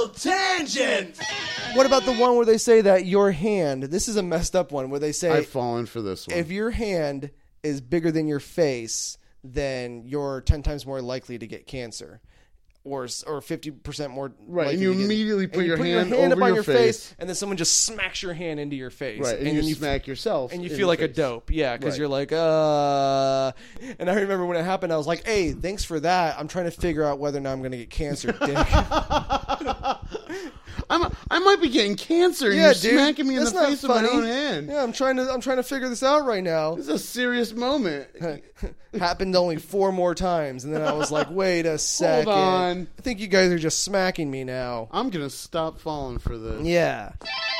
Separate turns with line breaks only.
Wild Tangent!
What about the one where they say that your hand, this is a messed up one, where they say
I've fallen for this one.
if your hand is bigger than your face, then you're 10 times more likely to get cancer. Or 50% more
Right,
likely
and you
to get,
immediately put
and
your
put
hand
up
over
on
your
your
face.
and then someone just smacks your hand into your face.
Right, and you smack yourself.
And you
in
feel
the
like a
face.
dope, yeah, because
Right.
you're like, And I remember when it happened, I was like, hey, thanks for that. I'm trying to figure out whether or not I'm going to get cancer, dick.
I might be getting cancer.
Yeah,
You're
dude,
smacking me in the
that's not
face with my
funny.
own hand.
Yeah, I'm trying to figure this out right now.
This is a serious moment.
Happened only 4 more times, and then I was like, wait a second.
on.
I think you guys are just smacking me now.
I'm going to stop falling for this.
Yeah.